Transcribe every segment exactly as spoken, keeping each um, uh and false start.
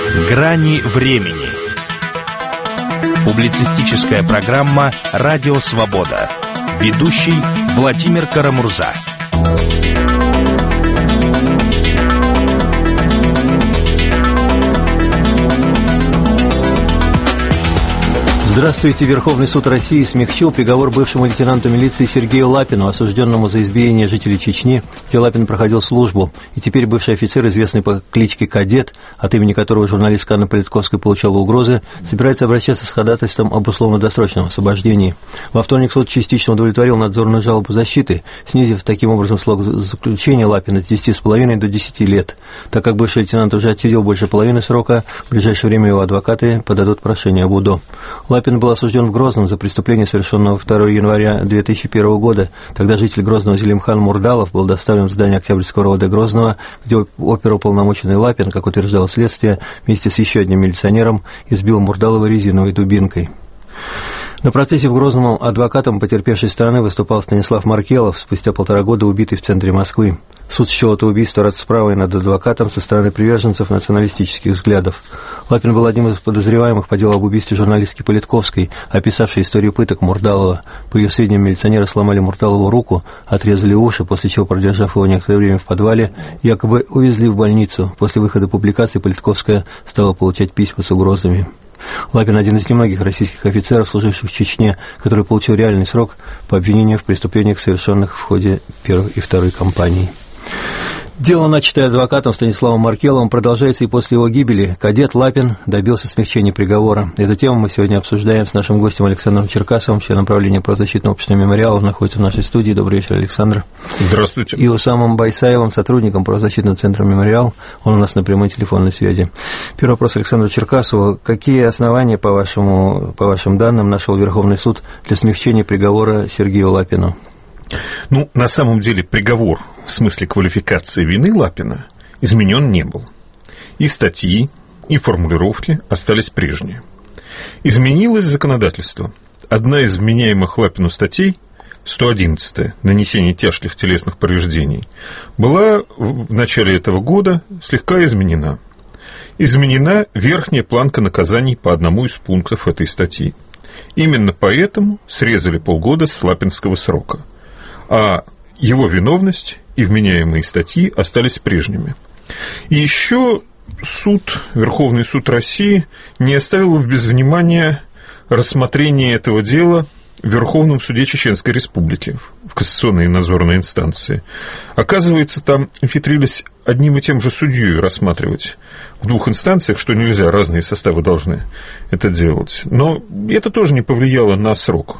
Грани времени. Публицистическая программа «Радио Свобода». Ведущий Владимир Карамурза. Здравствуйте. Верховный суд России смягчил приговор бывшему лейтенанту милиции Сергею Лапину, осужденному за избиение жителей Чечни, где Лапин проходил службу. И теперь бывший офицер, известный по кличке Кадет, от имени которого журналистка Анна Политковская получала угрозы, собирается обращаться с ходатайством об условно-досрочном освобождении. Во вторник суд частично удовлетворил надзорную жалобу защиты, снизив таким образом срок заключения Лапина с десяти с половиной до десяти лет. Так как бывший лейтенант уже отсидел больше половины срока, в ближайшее время его адвокаты подадут прошение об УДО. Лапин был осужден в Грозном за преступление, совершенное второго января две тысячи первого года. Тогда житель Грозного Зелимхан Мурдалов был доставлен в здание Октябрьского РОВД Грозного, где оперуполномоченный Лапин, как утверждало следствие, вместе с еще одним милиционером избил Мурдалова резиновой дубинкой. На процессе в Грозном адвокатом потерпевшей стороны выступал Станислав Маркелов, спустя полтора года убитый в центре Москвы. Суд счел это убийство расправой над адвокатом со стороны приверженцев националистических взглядов. Лапин был одним из подозреваемых по делу об убийстве журналистки Политковской, описавшей историю пыток Мурдалова. По ее сведениям, милиционеры сломали Мурдалову руку, отрезали уши, после чего, продержав его некоторое время в подвале, якобы увезли в больницу. После выхода публикации Политковская стала получать письма с угрозами. Лапин – один из немногих российских офицеров, служивших в Чечне, который получил реальный срок по обвинению в преступлениях, совершенных в ходе первой и второй кампаний. Дело, начатое адвокатом Станиславом Маркеловым, продолжается и после его гибели. Кадет Лапин добился смягчения приговора. Эту тему мы сегодня обсуждаем с нашим гостем Александром Черкасовым, членом правления правозащитного общества «Мемориал». Он находится в нашей студии. Добрый вечер, Александр. Здравствуйте. И Усамом Байсаевым, сотрудником правозащитного центра «Мемориал». Он у нас на прямой телефонной связи. Первый вопрос Александру Черкасову. Какие основания, по, вашему, по вашим данным, нашел Верховный суд для смягчения приговора Сергею Лапину? Ну, на самом деле приговор в смысле квалификации вины Лапина изменен не был. И статьи, и формулировки остались прежние. Изменилось законодательство. Одна из вменяемых Лапину статей, сто одиннадцатая, нанесение тяжких телесных повреждений, была в начале этого года слегка изменена. Изменена верхняя планка наказаний по одному из пунктов этой статьи. Именно поэтому срезали полгода с лапинского срока. А его виновность и вменяемые статьи остались прежними. И еще суд, Верховный суд России, не оставил в без внимания рассмотрение этого дела в Верховном суде Чеченской Республики, в кассационной и надзорной инстанции. Оказывается, там ухитрились одним и тем же судьей рассматривать в двух инстанциях, что нельзя, разные составы должны это делать. Но это тоже не повлияло на срок.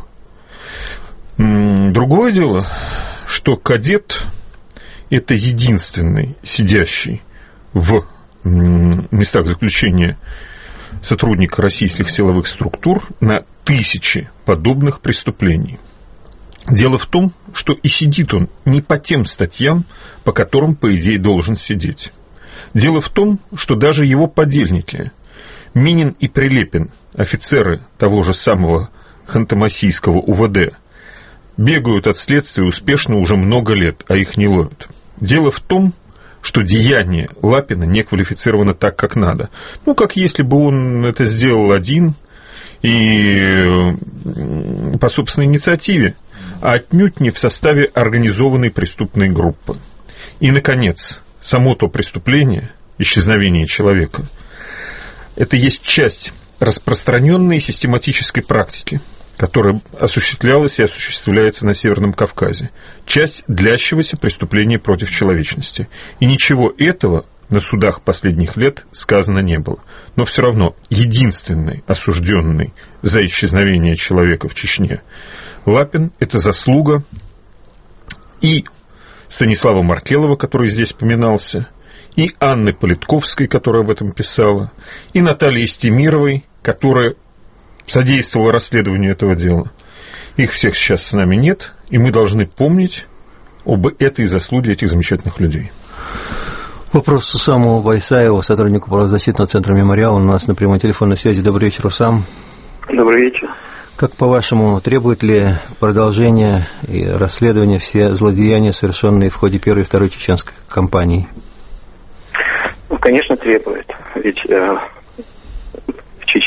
Другое дело, что кадет – это единственный сидящий в местах заключения сотрудник российских силовых структур на тысячи подобных преступлений. Дело в том, что и сидит он не по тем статьям, по которым, по идее, должен сидеть. Дело в том, что даже его подельники Минин и Прилепин, офицеры того же самого Ханты-Мансийского УВД, бегают от следствия успешно уже много лет, а их не ловят. Дело в том, что деяние Лапина не квалифицировано так, как надо. Ну, как если бы он это сделал один и по собственной инициативе, а отнюдь не в составе организованной преступной группы. И, наконец, само то преступление, исчезновение человека, это есть часть распространенной систематической практики, которая осуществлялась и осуществляется на Северном Кавказе. Часть длящегося преступления против человечности. И ничего этого на судах последних лет сказано не было. Но все равно единственный осужденный за исчезновение человека в Чечне Лапин – это заслуга и Станислава Маркелова, который здесь поминался, и Анны Политковской, которая об этом писала, и Натальи Стемировой, которая содействовала расследованию этого дела. Их всех сейчас с нами нет, и мы должны помнить об этой заслуге этих замечательных людей. Вопрос Усаму Байсаеву, сотруднику правозащитного центра «Мемориал». У нас на прямой телефонной связи. Добрый вечер, Усам. Добрый вечер. Как, по-вашему, требует ли продолжения и расследования все злодеяния, совершенные в ходе первой и второй чеченской кампании? Ну, конечно, требует. Ведь э,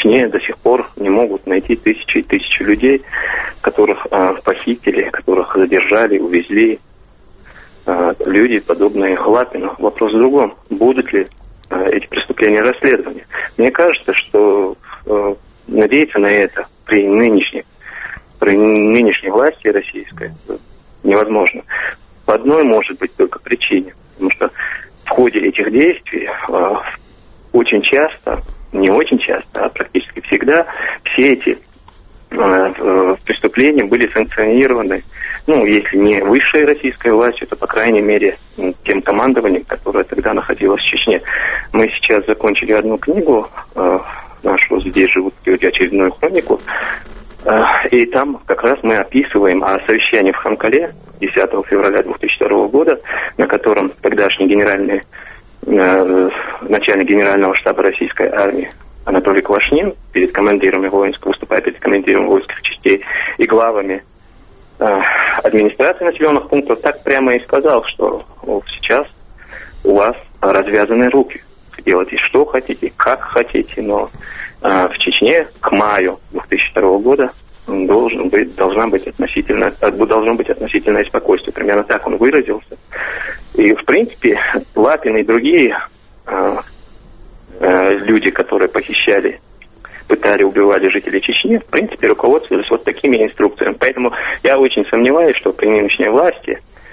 Чечне до сих пор не могут найти тысячи и тысячи людей, которых э, похитили, которых задержали, увезли. Э, люди, подобные Лапину. Вопрос в другом. Будут ли э, эти преступления расследованы? Мне кажется, что э, надеяться на это при нынешней, при нынешней власти российской невозможно. По одной, может быть, только причине. Потому что в ходе этих действий э, очень часто, не очень часто, а практически всегда все эти э, преступления были санкционированы, ну, если не высшей российской властью, то, по крайней мере, тем командованием, которое тогда находилось в Чечне. Мы сейчас закончили одну книгу, э, нашу «Здесь живут люди», очередную хронику, э, и там как раз мы описываем о совещании в Хамкале десятого февраля две тысячи второго года, на котором тогдашний генеральный э, начальник генерального штаба российской армии Анатолий Квашнин перед командирами воинских, выступая перед командирами воинских частей и главами э, администрации населенных пунктов, так прямо и сказал, что о, сейчас у вас развязаны руки. Делайте что хотите, как хотите, но э, в Чечне к маю две тысячи второго года должен быть, должна быть относительно, должно быть относительное спокойствие. Примерно так он выразился. И, в принципе, Лапин и другие э, э, люди, которые похищали, пытали, убивали жителей Чечни, в принципе, руководствовались вот такими инструкциями. Поэтому я очень сомневаюсь, что при нынешней власти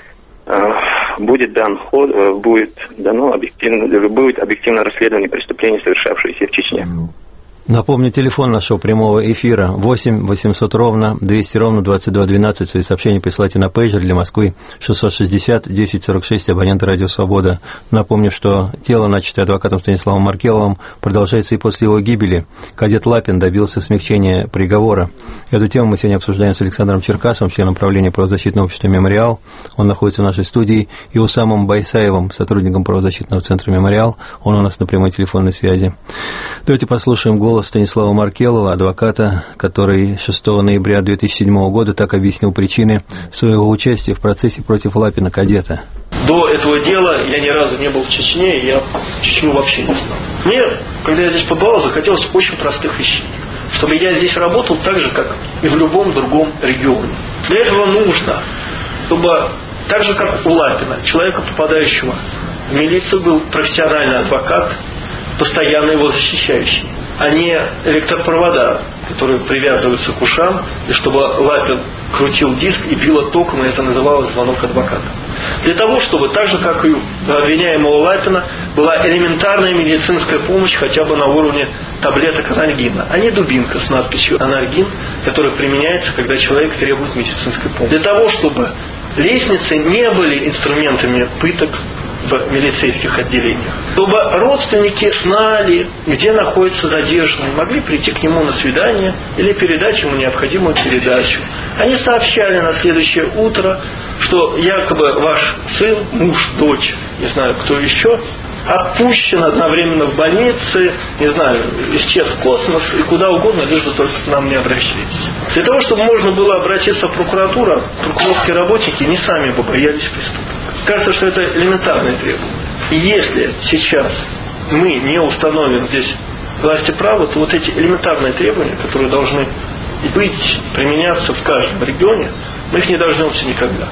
э, будет дан ход, э, будет дано объективно, будет объективное расследование преступлений, совершавшихся в Чечне. Напомню, телефон нашего прямого эфира восемь восемьсот ровно двести ровно двадцать два двенадцать. Свои сообщения присылайте на пейджер для Москвы шестьсот шестьдесят десять сорок шесть, абонент Радио Свобода. Напомню, что дело, начатое адвокатом Станиславом Маркеловым, продолжается и после его гибели. Кадет Лапин добился смягчения приговора. Эту тему мы сегодня обсуждаем с Александром Черкасовым, членом правления правозащитного общества «Мемориал». Он находится в нашей студии. И Усамом Байсаевым, сотрудником правозащитного центра «Мемориал». Он у нас на прямой телефонной связи. Давайте послушаем голос Станислава Маркелова, адвоката, который шестого ноября две тысячи седьмого года так объяснил причины своего участия в процессе против Лапина кадета. До этого дела я ни разу не был в Чечне, и я Чечню вообще не знал. Мне, когда я здесь побывал, захотелось очень простых вещей. Чтобы я здесь работал так же, как и в любом другом регионе. Для этого нужно, чтобы так же, как у Лапина, человека, попадающего в милицию, был профессиональный адвокат, постоянно его защищающий, а не электропровода, которые привязываются к ушам, и чтобы Лапин крутил диск и било током, и это называлось звонок адвоката. Для того, чтобы так же, как и у обвиняемого Лапина, была элементарная медицинская помощь хотя бы на уровне таблеток анальгина, а не дубинка с надписью «анальгин», которая применяется, когда человек требует медицинской помощи. Для того, чтобы лестницы не были инструментами пыток в милицейских отделениях. Чтобы родственники знали, где находится задержанный, могли прийти к нему на свидание или передать ему необходимую передачу. Они сообщали на следующее утро, что якобы ваш сын, муж, дочь, не знаю кто еще, отпущен одновременно в больнице, не знаю, исчез в космос и куда угодно, лишь бы только к нам не обращались. Для того, чтобы можно было обратиться в прокуратуру, прокурорские работники не сами бы боялись преступника. Кажется, что это элементарное требование. И если сейчас мы не установим здесь власти права, то вот эти элементарные требования, которые должны быть, применяться в каждом регионе, мы их не дождемся никогда.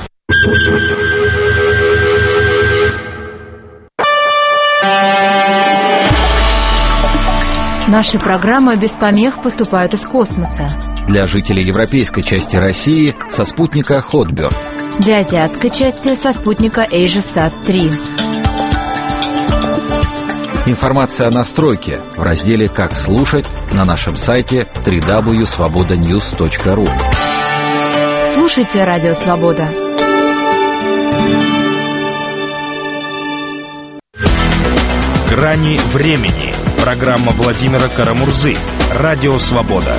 Наши программы без помех поступают из космоса. Для жителей европейской части России со спутника Хотберг. Для азиатской части со спутника AsiaSat три. Информация о настройке в разделе «Как слушать» на нашем сайте дабл ю дабл ю дабл ю точка свобода ньюс точка ру. Слушайте Радио Свобода. «Грани времени». Программа Владимира Карамурзы. Радио Свобода.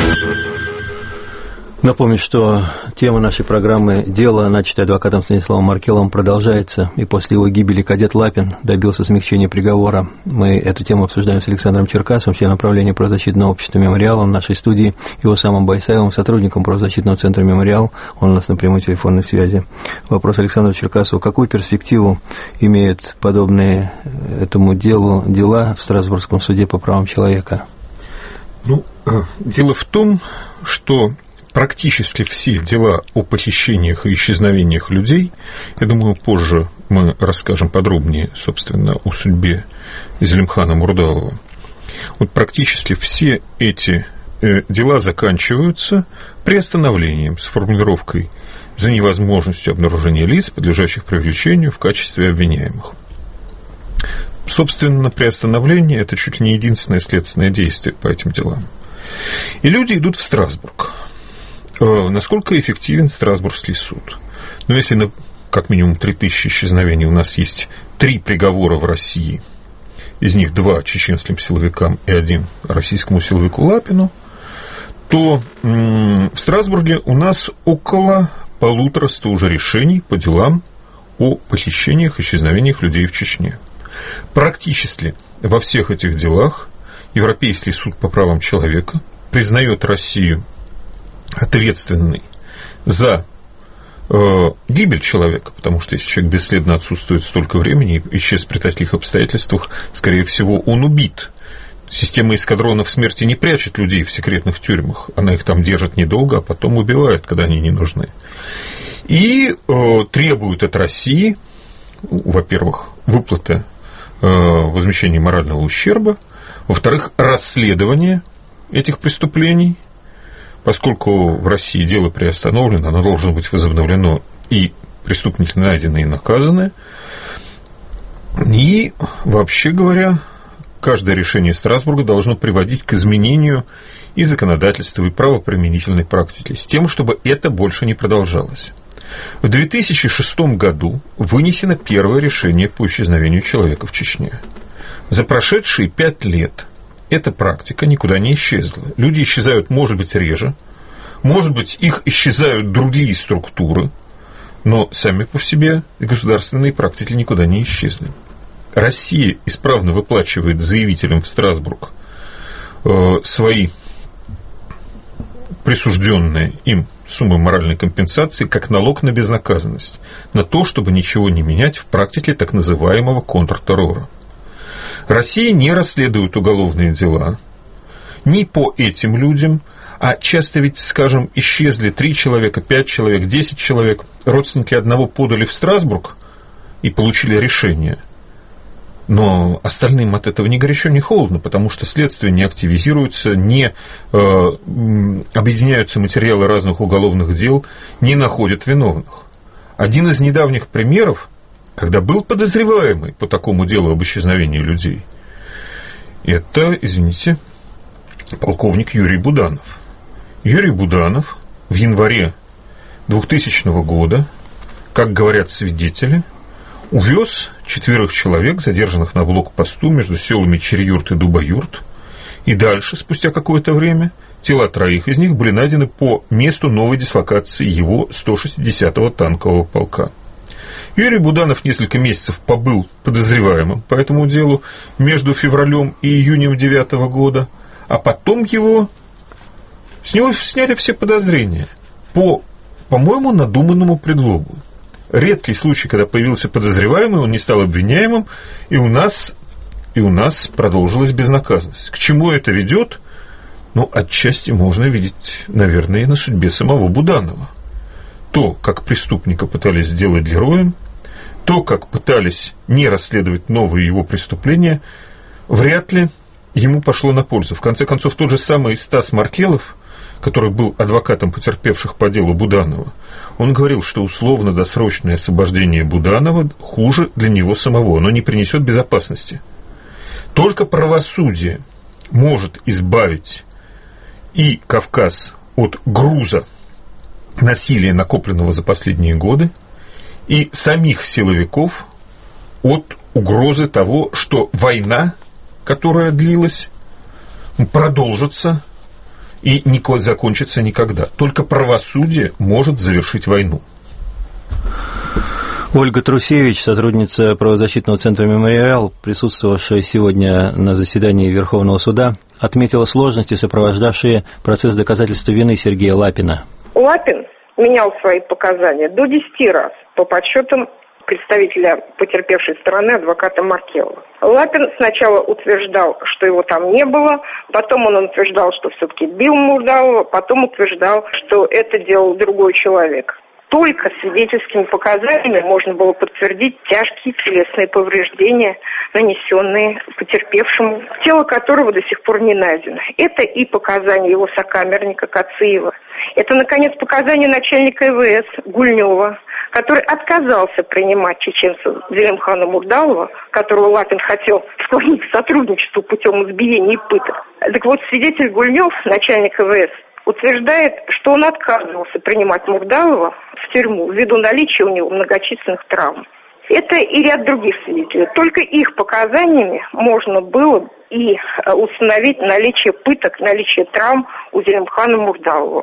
Напомню, что тема нашей программы «Дело, начатое адвокатом Станиславом Маркеловым», продолжается, и после его гибели кадет Лапин добился смягчения приговора. Мы эту тему обсуждаем с Александром Черкасовым, членом правления правозащитного общества «Мемориал», в нашей студии, и Усамом Байсаевым, сотрудником правозащитного центра «Мемориал», он у нас на прямой телефонной связи. Вопрос Александру Черкасову: какую перспективу имеют подобные этому делу дела в Страсбургском суде по правам человека? Ну, дело в том, что практически все дела о похищениях и исчезновениях людей, я думаю, позже мы расскажем подробнее, собственно, о судьбе Зелимхана Мурдалова. Вот практически все эти э, дела заканчиваются приостановлением с формулировкой «за невозможностью обнаружения лиц, подлежащих привлечению в качестве обвиняемых». Собственно, приостановление – это чуть ли не единственное следственное действие по этим делам. И люди идут в Страсбург. Насколько эффективен Страсбургский суд? Ну, если на как минимум три тысячи исчезновений у нас есть три приговора в России, из них два чеченским силовикам и один российскому силовику Лапину, то в Страсбурге у нас около полутораста уже решений по делам о похищениях и исчезновениях людей в Чечне. Практически во всех этих делах Европейский суд по правам человека признает Россию ответственной за э, гибель человека, потому что если человек бесследно отсутствует столько времени и исчез при таких обстоятельствах, скорее всего, он убит. Система эскадронов смерти не прячет людей в секретных тюрьмах, она их там держит недолго, а потом убивает, когда они не нужны. И э, требует от России, во-первых, выплаты э, возмещения морального ущерба, во-вторых, расследование этих преступлений. Поскольку в России дело приостановлено, оно должно быть возобновлено, и преступники найдены и наказаны. И, вообще говоря, каждое решение Страсбурга должно приводить к изменению и законодательства, и правоприменительной практики, с тем, чтобы это больше не продолжалось. В две тысячи шестом году вынесено первое решение по исчезновению человека в Чечне. За прошедшие пять лет эта практика никуда не исчезла. Люди исчезают, может быть, реже, может быть, их исчезают другие структуры, но сами по себе государственные практики никуда не исчезли. Россия исправно выплачивает заявителям в Страсбург э, свои присужденные им суммы моральной компенсации как налог на безнаказанность, на то, чтобы ничего не менять в практике так называемого контртеррора. Россия не расследует уголовные дела ни по этим людям, а часто ведь, скажем, исчезли три человека, пять человек, десять человек, родственники одного подали в Страсбург и получили решение. Но остальным от этого ни горячо, ни холодно, потому что следствие не активизируется, не э, объединяются материалы разных уголовных дел, не находят виновных. Один из недавних примеров, когда был подозреваемый по такому делу об исчезновении людей, это, извините, полковник Юрий Буданов. Юрий Буданов в январе двухтысячного года, как говорят свидетели, увез четверых человек, задержанных на блокпосту между селами Черьюрт и Дубоюрт, и дальше, спустя какое-то время, тела троих из них были найдены по месту новой дислокации его сто шестидесятого танкового полка. Юрий Буданов несколько месяцев побыл подозреваемым по этому делу между февралем и июнем девятого года, а потом его с него сняли все подозрения по, по-моему, надуманному предлогу. Редкий случай, когда появился подозреваемый, он не стал обвиняемым, и у нас, и у нас продолжилась безнаказанность. К чему это ведет? Ну, отчасти можно видеть, наверное, и на судьбе самого Буданова. То, как преступника пытались сделать героем, то, как пытались не расследовать новые его преступления, вряд ли ему пошло на пользу. В конце концов, тот же самый Стас Маркелов, который был адвокатом потерпевших по делу Буданова, он говорил, что условно-досрочное освобождение Буданова хуже для него самого, оно не принесет безопасности. Только правосудие может избавить и Кавказ от груза насилия, накопленного за последние годы, и самих силовиков от угрозы того, что война, которая длилась, продолжится и не закончится никогда. Только правосудие может завершить войну. Ольга Трусевич, сотрудница правозащитного центра «Мемориал», присутствовавшая сегодня на заседании Верховного суда, отметила сложности, сопровождавшие процесс доказательства вины Сергея Лапина. Лапин менял свои показания до десяти раз по подсчетам представителя потерпевшей стороны, адвоката Маркелова. Лапин сначала утверждал, что его там не было, потом он утверждал, что все-таки бил Мурдалова, потом утверждал, что это делал другой человек. Только свидетельскими показаниями можно было подтвердить тяжкие телесные повреждения, нанесенные потерпевшему, тело которого до сих пор не найдено. Это и показания его сокамерника Кациева. Это, наконец, показания начальника эвэ эс Гульнева, который отказался принимать чеченца Зелимхана Мурдалова, которого Лапин хотел склонить к сотрудничеству путем избиения и пыток. Так вот, свидетель Гульнев, начальник эвэ эс, утверждает, что он отказывался принимать Мурдалова в тюрьму ввиду наличия у него многочисленных травм. Это и ряд других свидетелей. Только их показаниями можно было и установить наличие пыток, наличие травм у Зелимхана Мурдалова.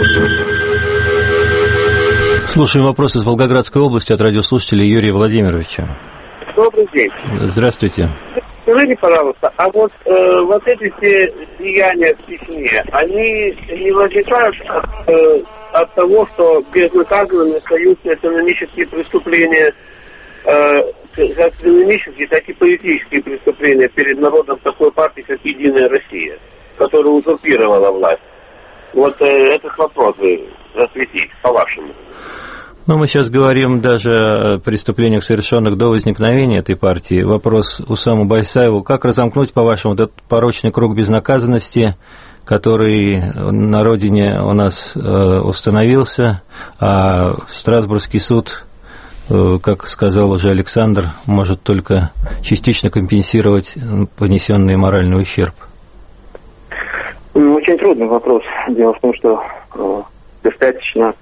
Слушаем вопрос из Волгоградской области от радиослушателя Юрия Владимировича. Добрый день. Здравствуйте. Скажите, пожалуйста, а вот, э, вот эти все деяния в Чечне, они не возникают от, э, от того, что безнаказанными остаются экономические преступления, э, как экономические, так и политические преступления перед народом такой партии, как «Единая Россия», которая узурпировала власть? Вот э, этот вопрос вы осветите, по-вашему. Ну, мы сейчас говорим даже о преступлениях, совершенных до возникновения этой партии. Вопрос Усаму Байсаеву. Как разомкнуть, по-вашему, этот порочный круг безнаказанности, который на родине у нас э, установился, а Страсбургский суд, э, как сказал уже Александр, может только частично компенсировать понесенный моральный ущерб? Очень трудный вопрос. Дело в том, что э, достаточно...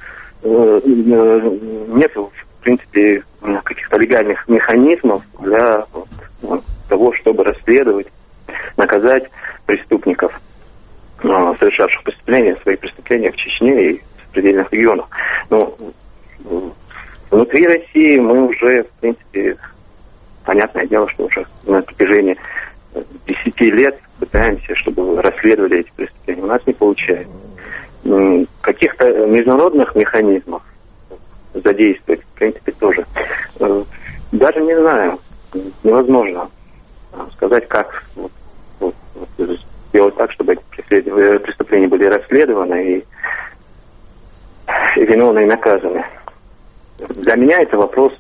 нет, в принципе, каких-то легальных механизмов для вот, того, чтобы расследовать, наказать преступников, совершавших преступления, свои преступления в Чечне и в предельных регионах. Но внутри России мы уже, в принципе, понятное дело, что уже на протяжении десяти лет пытаемся, чтобы расследовали эти преступления. У нас не получается. Каких-то международных механизмов задействовать, в принципе, тоже. Даже не знаю, невозможно сказать, как вот, вот, вот, сделать так, чтобы эти преступления были расследованы и, и виновные наказаны. Для меня это вопрос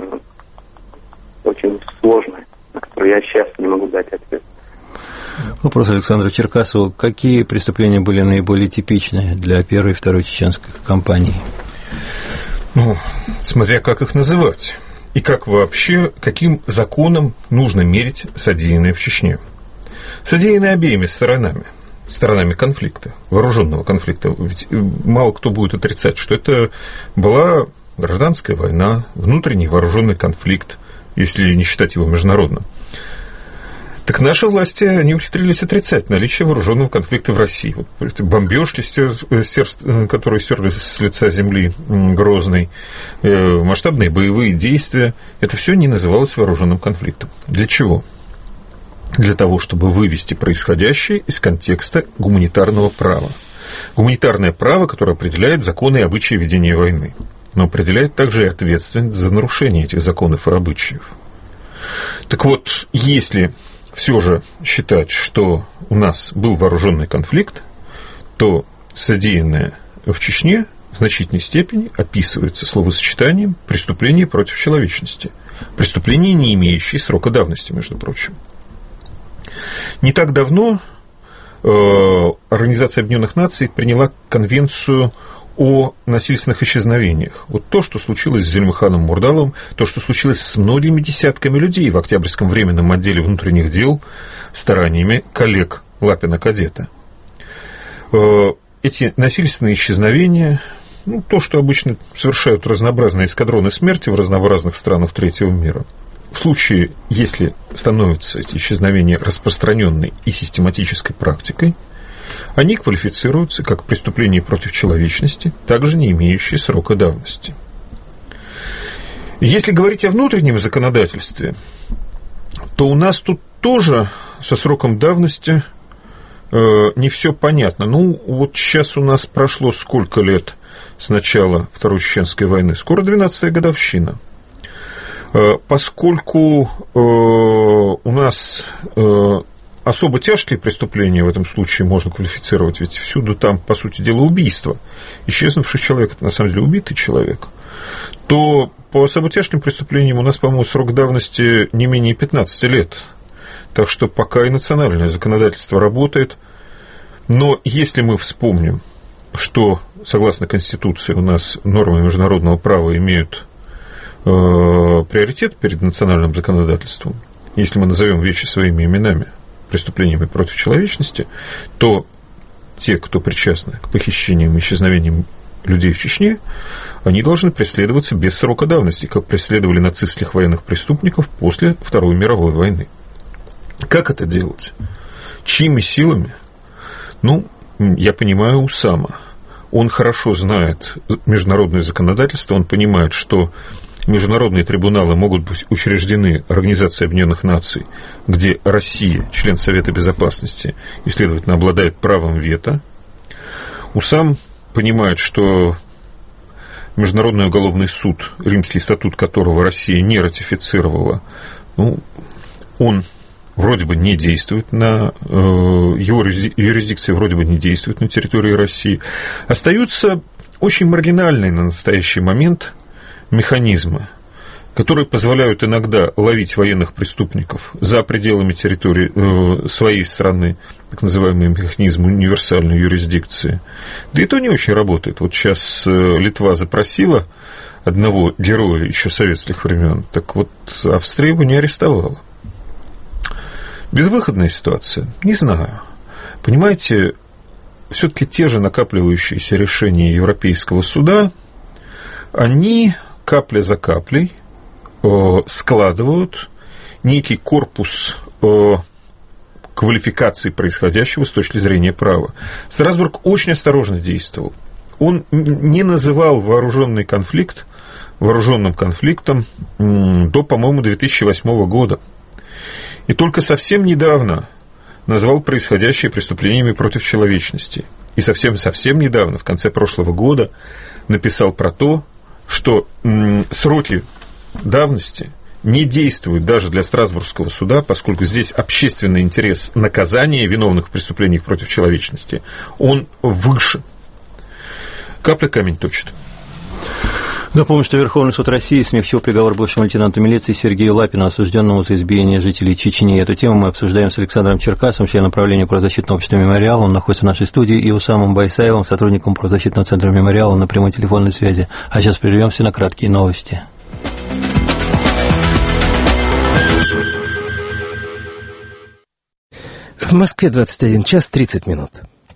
очень сложный, на который я сейчас не могу дать ответ. Вопрос Александру Черкасову. Какие преступления были наиболее типичны для первой и второй чеченской кампании? Ну, смотря как их называть. И как вообще, каким законом нужно мерить содеянное в Чечне. Содеянное обеими сторонами. Сторонами конфликта, вооруженного конфликта. Ведь мало кто будет отрицать, что это была гражданская война, внутренний вооруженный конфликт, если не считать его международным. Так наши власти, они ухитрились отрицать наличие вооруженного конфликта в России. Вот бомбежки, которые стерли с лица земли Грозный, масштабные боевые действия, это все не называлось вооруженным конфликтом. Для чего? Для того, чтобы вывести происходящее из контекста гуманитарного права. Гуманитарное право, которое определяет законы и обычаи ведения войны, но определяет также и ответственность за нарушение этих законов и обычаев. Так вот, если все же считать, что у нас был вооруженный конфликт, то содеянное в Чечне в значительной степени описывается словосочетанием «преступление против человечности». Преступление, не имеющее срока давности, между прочим. Не так давно э, Организация Объединенных Наций приняла конвенцию о насильственных исчезновениях. Вот то, что случилось с Зелимханом Мурдаловым, то, что случилось с многими десятками людей в Октябрьском временном отделе внутренних дел стараниями коллег Лапина-кадета. Эти насильственные исчезновения, ну, то, что обычно совершают разнообразные эскадроны смерти в разнообразных странах третьего мира, в случае, если становятся эти исчезновения распространенной и систематической практикой, они квалифицируются как преступления против человечности, также не имеющие срока давности. Если говорить о внутреннем законодательстве, то у нас тут тоже со сроком давности э, не все понятно. Ну, вот сейчас у нас прошло сколько лет с начала Второй Чеченской войны? Скоро двенадцатая годовщина. Поскольку у нас особо тяжкие преступления в этом случае можно квалифицировать, ведь всюду там, по сути дела, убийство. Исчезнувший человек – это на самом деле убитый человек. То по особо тяжким преступлениям у нас, по-моему, срок давности не менее пятнадцати лет. Так что пока и национальное законодательство работает. Но если мы вспомним, что, согласно Конституции, у нас нормы международного права имеют э, приоритет перед национальным законодательством, если мы назовем вещи своими именами, преступлениями против человечности, то те, кто причастны к похищениям и исчезновениям людей в Чечне, они должны преследоваться без срока давности, как преследовали нацистских военных преступников после Второй мировой войны. Как это делать? Чьими силами? Ну, я понимаю Усама. Он хорошо знает международное законодательство, он понимает, что международные трибуналы могут быть учреждены Организацией Объединенных Наций, где Россия, член Совета Безопасности, и, следовательно, обладает правом вето. Усам понимает, что Международный уголовный суд, Римский статут которого Россия не ратифицировала, ну, он вроде бы не действует на... Его юрисдикция вроде бы не действует на территории России. Остаются очень маргинальные на настоящий момент механизмы, которые позволяют иногда ловить военных преступников за пределами территории своей страны, так называемый механизм универсальной юрисдикции. Да и то не очень работает. Вот сейчас Литва запросила одного героя еще советских времен, так вот Австрия его не арестовала. Безвыходная ситуация? Не знаю. Понимаете, все-таки те же накапливающиеся решения Европейского суда, они капля за каплей складывают некий корпус квалификации происходящего с точки зрения права. Страсбург очень осторожно действовал. Он не называл вооруженный конфликт вооруженным конфликтом до, по-моему, две тысячи восьмого года. И только совсем недавно назвал происходящее преступлениями против человечности. И совсем-совсем недавно, в конце прошлого года, написал про то, что м, сроки давности не действуют даже для Страсбургского суда, поскольку здесь общественный интерес наказания виновных в преступлениях против человечности, он выше. Капля камень точит. Напомню, что Верховный суд России смягчил приговор бывшему лейтенанту милиции Сергею Лапину, осужденному за избиение жителей Чечни. Эту тему мы обсуждаем с Александром Черкасовым, членом правления правозащитного общества «Мемориал». Он находится в нашей студии, и Усамом Байсаевым, сотрудником правозащитного центра «Мемориал», на прямой телефонной связи. А сейчас прервемся на краткие новости. В Москве двадцать один час тридцать минут.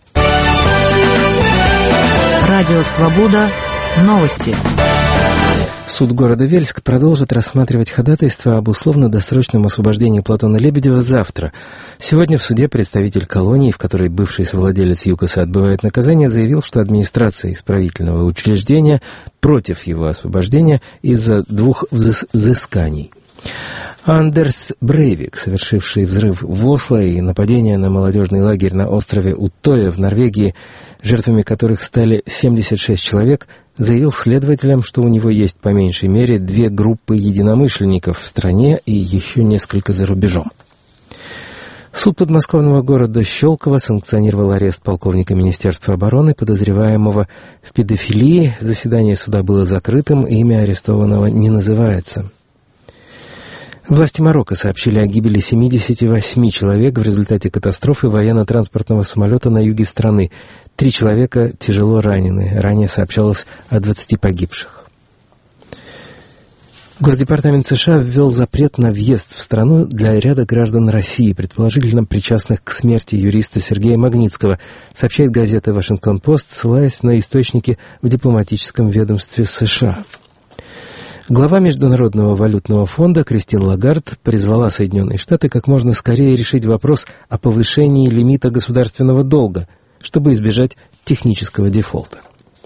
Радио «Свобода». Новости. Суд города Вельск продолжит рассматривать ходатайство об условно-досрочном освобождении Платона Лебедева завтра. Сегодня в суде представитель колонии, в которой бывший совладелец ЮКОСа отбывает наказание, заявил, что администрация исправительного учреждения против его освобождения из-за двух взысканий. Андерс Брейвик, совершивший взрыв в Осло и нападение на молодежный лагерь на острове Уттоя в Норвегии, жертвами которых стали семьдесят шесть человек, заявил следователям, что у него есть по меньшей мере две группы единомышленников в стране и еще несколько за рубежом. Суд подмосковного города Щелково санкционировал арест полковника Министерства обороны, подозреваемого в педофилии. Заседание суда было закрытым, имя арестованного не называется. Власти Марокко сообщили о гибели семидесяти восьми человек в результате катастрофы военно-транспортного самолета на юге страны. Три человека тяжело ранены. Ранее сообщалось о двадцати погибших. Госдепартамент США ввел запрет на въезд в страну для ряда граждан России, предположительно причастных к смерти юриста Сергея Магнитского, сообщает газета «Вашингтон-Пост», ссылаясь на источники в дипломатическом ведомстве США. Глава Международного валютного фонда Кристин Лагард призвала Соединенные Штаты как можно скорее решить вопрос о повышении лимита государственного долга, чтобы избежать технического дефолта.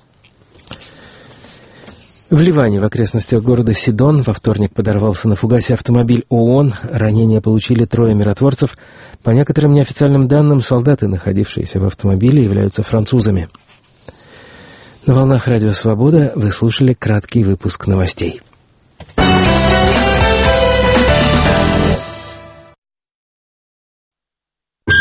В Ливане, в окрестностях города Сидон, во вторник подорвался на фугасе автомобиль ООН. Ранения получили трое миротворцев. По некоторым неофициальным данным, солдаты, находившиеся в автомобиле, являются французами. На волнах Радио Свобода вы слушали краткий выпуск новостей.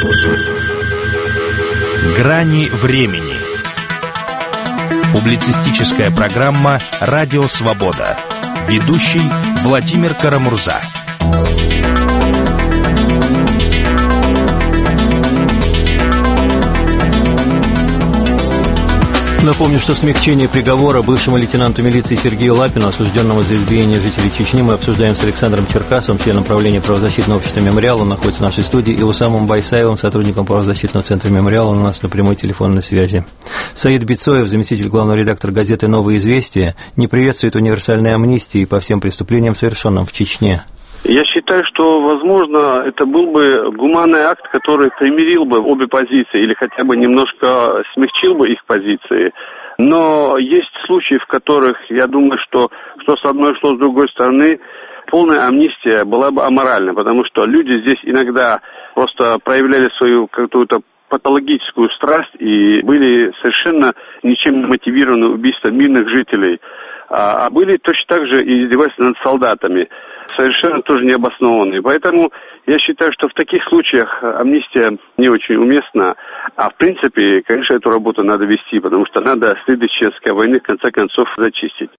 Грани времени. Публицистическая программа «Радио Свобода». Ведущий Владимир Карамурза. Напомню, что смягчение приговора бывшему лейтенанту милиции Сергею Лапину, осужденному за избиение жителей Чечни, мы обсуждаем с Александром Черкасовым, членом правления правозащитного общества «Мемориал». Он находится в нашей студии. И Усамом Байсаевым, сотрудником правозащитного центра «Мемориал». Он у нас на прямой телефонной связи. Саид Бицоев, заместитель главного редактора газеты «Новые известия», не приветствует универсальной амнистии по всем преступлениям, совершенным в Чечне. Я считаю, что, возможно, это был бы гуманный акт, который примирил бы обе позиции или хотя бы немножко смягчил бы их позиции. Но есть случаи, в которых, я думаю, что что с одной, что с другой стороны, полная амнистия была бы аморальна, потому что люди здесь иногда просто проявляли свою какую-то патологическую страсть и были совершенно ничем не мотивированы убийством мирных жителей. А были точно так же и издевательства над солдатами, совершенно тоже необоснованные. Поэтому я считаю, что в таких случаях амнистия не очень уместна. А в принципе, конечно, эту работу надо вести, потому что надо следы Чеченской войны в конце концов зачистить.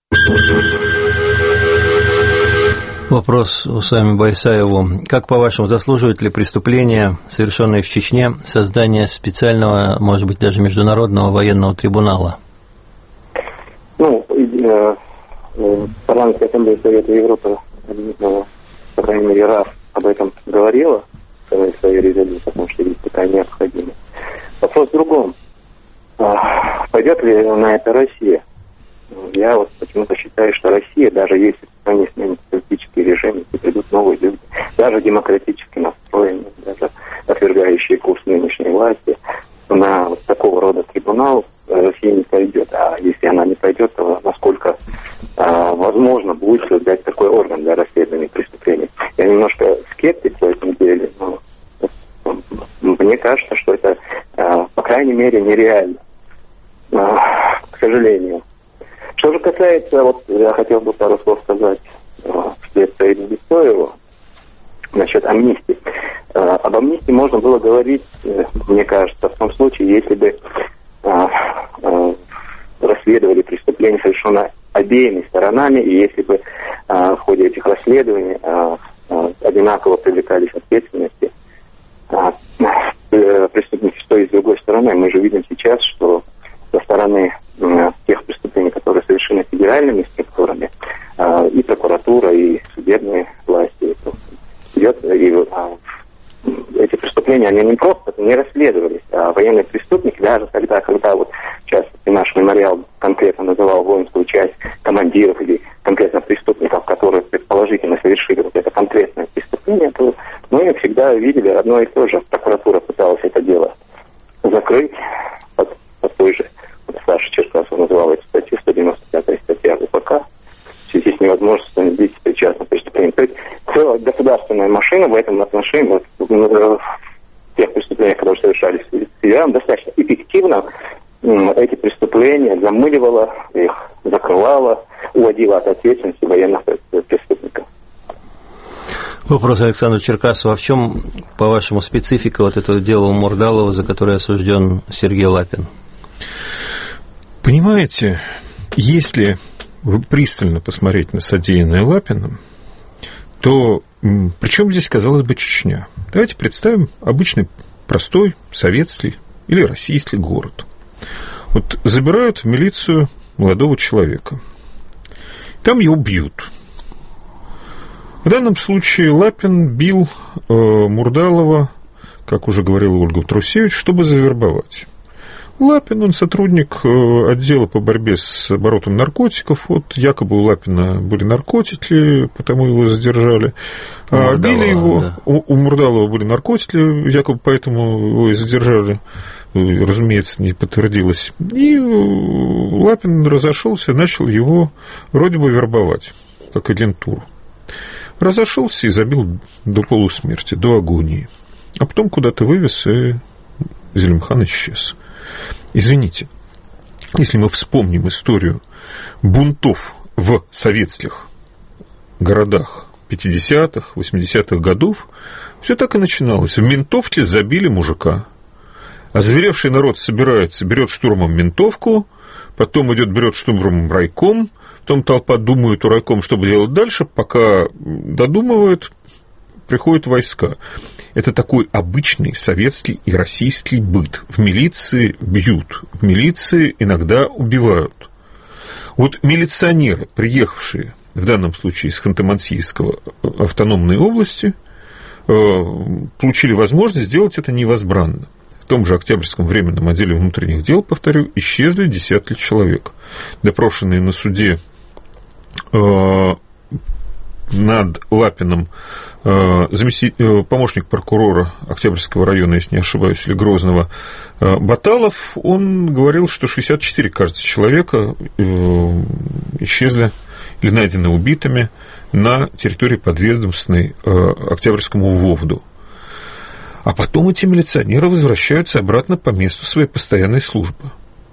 Вопрос Усаме Байсаеву. Как, по-вашему, заслуживает ли преступления, совершенные в Чечне, создания специального, может быть, даже международного военного трибунала? Ну, э, э, парламентская ассамблея Совета Европы, э, по крайней мере, раз об этом говорила в своей резолюции, потому что есть такая необходимость. Вопрос в другом. А, пойдет ли на это Россия? Я вот почему-то считаю, что Россия, даже если в стране сменится политический режим, и придут новые люди, даже демократически настроенные, даже отвергающие курс нынешней власти, на вот такого рода трибунал Россия не пойдет. А если она не пойдет, то насколько а, возможно будет создать такой орган для расследования преступлений? Я немножко скептик в этом деле, но мне кажется, что это, а, по крайней мере, нереально, а, к сожалению. Что же касается, вот я хотел бы пару слов сказать а, вслед Саиду Бицоеву насчет амнистии. А, об амнистии можно было говорить, мне кажется, в том случае, если бы а, а, расследовали преступления, совершенные обеими сторонами, и если бы а, в ходе этих расследований а, а, одинаково привлекались к ответственности а, преступники с той и с другой стороны. Мы же видим сейчас, что со стороны а, тех преступлений, которые совершены федеральными структурами, а, и прокуратура, и судебные власти, идет, и а, эти преступления, они не просто не расследовались, а военные преступники, даже тогда, когда вот сейчас наш мемориал конкретно называл воинскую часть командиров или конкретно преступников, которые предположительно совершили вот это конкретное преступление, то мы всегда видели одно и то же. Прокуратура пыталась это дело закрыть под, под той же, вот Саша Черкасов называл эту статью, сто девяносто пятая статья УПК, в связи с невозможностью быть причастным к преступлениям. То есть целая государственная машина в этом отношении, вот, в тех преступлениях, которые совершались в Иране, достаточно эффективно эти преступления замыливала, их закрывала, уводила от ответственности военных преступников. Вопрос Александру Черкасову. А в чем, по-вашему, специфика вот этого дела у Мурдалова, за которое осужден Сергей Лапин? Понимаете, если пристально посмотреть на содеянное Лапиным, то при чем здесь, казалось бы, Чечня? Давайте представим обычный простой советский или российский город. Вот забирают в милицию молодого человека. Там его бьют. В данном случае Лапин бил э, Мурдалова, как уже говорила Ольга Трусевич, чтобы завербовать. Лапин, он сотрудник э, отдела по борьбе с оборотом наркотиков. Вот якобы у Лапина были наркотики, потому его задержали. А били его, да. у, у Мурдалова были наркотики, якобы поэтому его и задержали. Разумеется, не подтвердилось. И Лапин разошелся, начал его вроде бы вербовать, как агентуру. Разошелся и забил до полусмерти, до агонии. А потом куда-то вывез, и Зелимхан исчез. Извините, если мы вспомним историю бунтов в советских городах пятидесятых, восьмидесятых годов, Все так и начиналось. В ментовке забили мужика. Озверевший народ собирается, берет штурмом ментовку, потом идет, берет штурмом райком, потом толпа думает у райком, что делать дальше, пока додумывают, приходят войска. Это такой обычный советский и российский быт. В милиции бьют, в милиции иногда убивают. Вот милиционеры, приехавшие, в данном случае из Ханты-Мансийского автономной области, получили возможность сделать это невозбранно. В том же Октябрьском временном отделе внутренних дел, повторю, исчезли десятки человек, допрошенные на суде над Лапиным заместитель, помощник прокурора Октябрьского района, если не ошибаюсь, или Грозного, Баталов, он говорил, что шестьдесят четыре, кажется, человека исчезли или найдены убитыми на территории подведомственной Октябрьскому ВОВДу. А потом эти милиционеры возвращаются обратно по месту своей постоянной службы.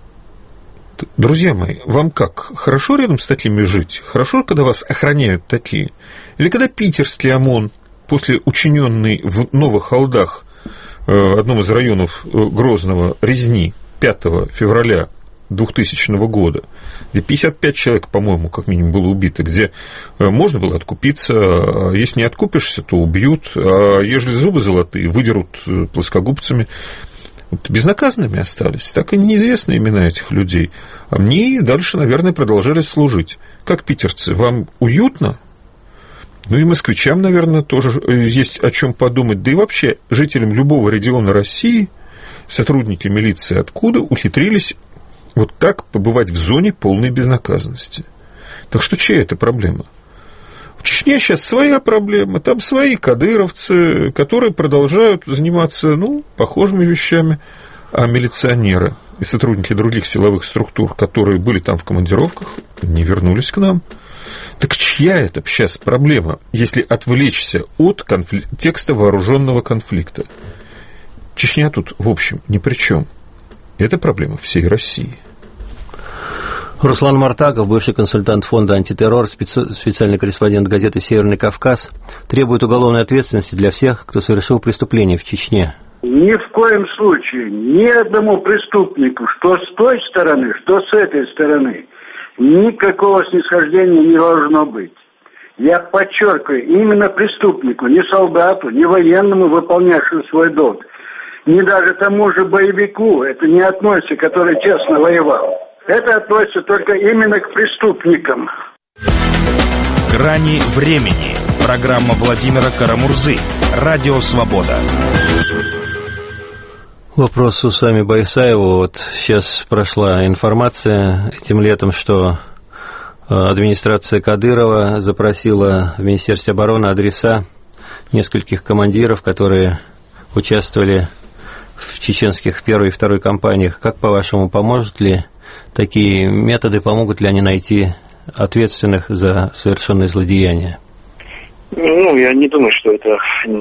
Друзья мои, вам как, хорошо рядом с такими жить? Хорошо, когда вас охраняют такие? Или когда питерский ОМОН после учиненной в Новых Алдах, одном из районов Грозного, резни пятого февраля двухтысячного года, где пятьдесят пять человек, по-моему, как минимум было убито, где можно было откупиться, а если не откупишься, то убьют, а ежели зубы золотые, выдерут плоскогубцами. Вот безнаказанными остались, так и неизвестны имена этих людей. А мне дальше, наверное, продолжали служить. Как питерцы, вам уютно? Ну и москвичам, наверное, тоже есть о чем подумать. Да и вообще, жителям любого региона России, сотрудники милиции откуда ухитрились вот так побывать в зоне полной безнаказанности. Так что чья это проблема? В Чечне сейчас своя проблема, там свои кадыровцы, которые продолжают заниматься, ну, похожими вещами, а милиционеры и сотрудники других силовых структур, которые были там в командировках, не вернулись к нам. Так чья это сейчас проблема, если отвлечься от конфликта, вооруженного конфликта? Чечня тут, в общем, ни при чем. Это проблема всей России. Руслан Мартаков, бывший консультант фонда «Антитеррор», специ... специальный корреспондент газеты «Северный Кавказ», требует уголовной ответственности для всех, кто совершил преступление в Чечне. Ни в коем случае ни одному преступнику, что с той стороны, что с этой стороны, никакого снисхождения не должно быть. Я подчеркиваю, именно преступнику, не солдату, не военному, выполнявшему свой долг, ни даже тому же боевику, это не относится, который честно воевал. Это относится только именно к преступникам. «Грани времени». Программа Владимира Карамурзы. Радио «Свобода». Вопрос с Усами Байсаеву. Вот сейчас прошла информация этим летом, что администрация Кадырова запросила в Министерстве обороны адреса нескольких командиров, которые участвовали в чеченских первой и второй кампаниях. Как, по-вашему, поможет ли такие методы, помогут ли они найти ответственных за совершенные злодеяния? Ну, я не думаю, что это,